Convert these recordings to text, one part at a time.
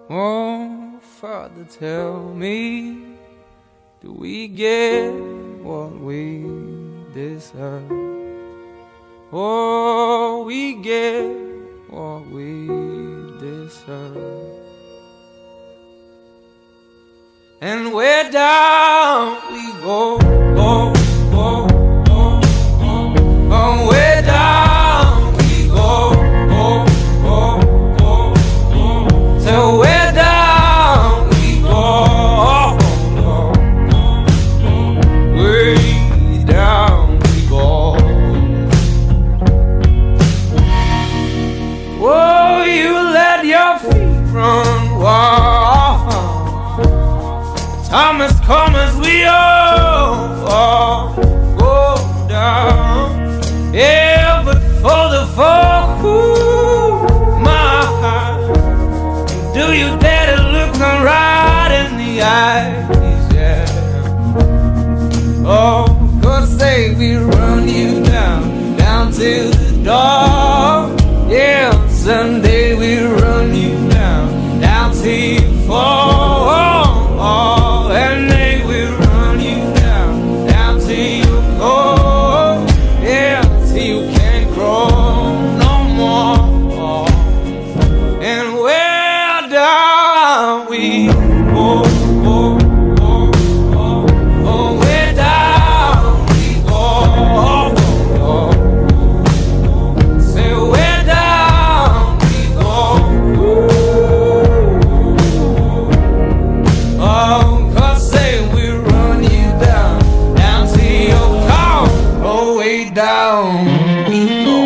Oh, Father, tell me, do we get what we deserve? Oh, we get what we deserve. And where down we go, go, go, go, go. Oh, where down we go, go, go, go, go. So where down we go, go, go, way down we go. Oh, you let your feet run wild. Time has come as we all go down. Yeah, but for the fall, my heart, do you dare to look them right in the eyes? Yeah. Oh, 'cause they will run you down, down to the door. Yeah, someday we'll run you down, down till you fall. And they will run you down, down till you go. Yeah, till you can't crawl no more. And where down we go, go, go, go. Oh, where down we go, go, go. Say where down we go. Oh, down we go.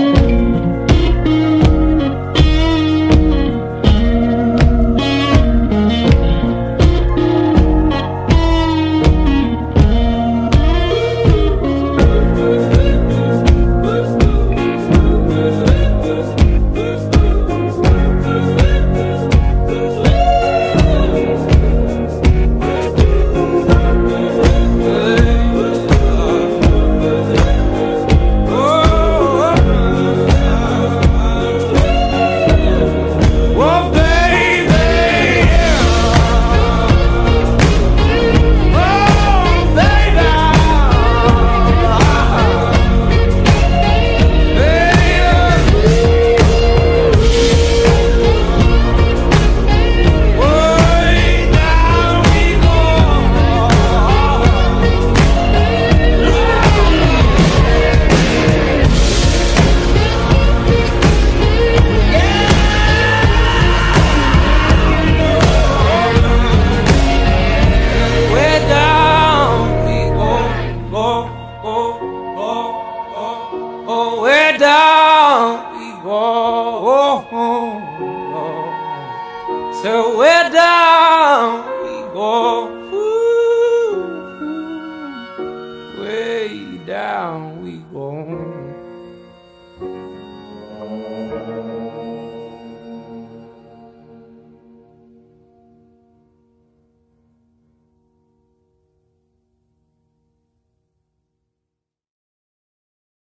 Oh, where down we go. So where down we go.